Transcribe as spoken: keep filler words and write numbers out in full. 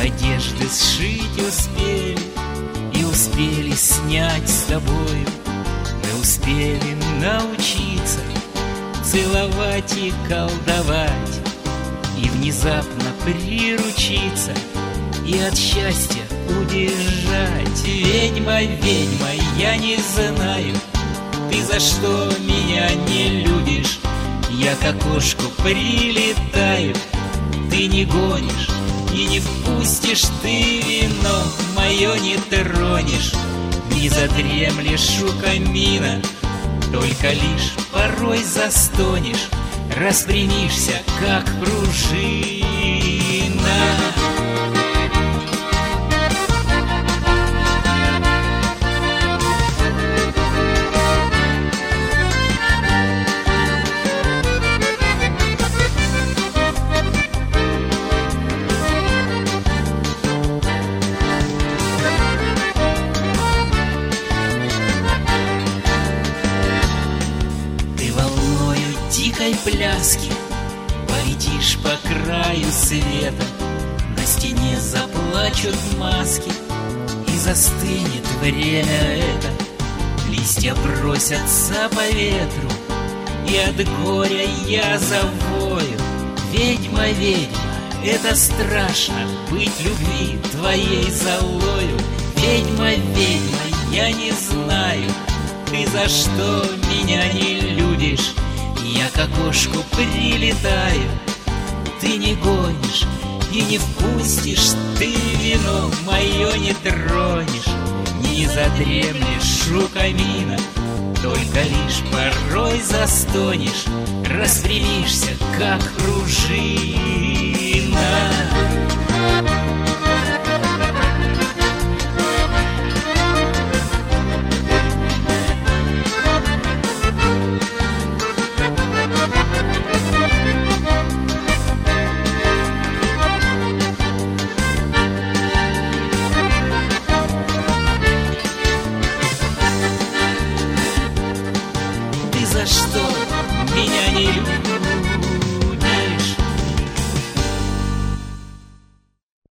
одежды сшить успели, и успели снять с тобою. Мы успели научиться целовать и колдовать, и внезапно приручиться, и от счастья удержать. Ведьма, ведьма, я не знаю, ты за что меня не любишь. Я к окошку прилетаю, ты не гонишь и не впустишь. Ты вино мое не тронешь, не задремлешь у камина, только лишь порой застонешь, распрямишься, как пружина. Дикой пляски полетишь по краю света, на стене заплачут маски, и застынет время это. Листья бросятся по ветру, и от горя я завою. Ведьма, ведьма, это страшно, быть любви твоей золою. Ведьма, ведьма, я не знаю, ты за что меня не любишь. Я к окошку прилетаю, ты не гонишь и не впустишь. Ты вино мое не тронешь, не задремлешь у камина, только лишь порой застонешь, распрямишься, как пружина.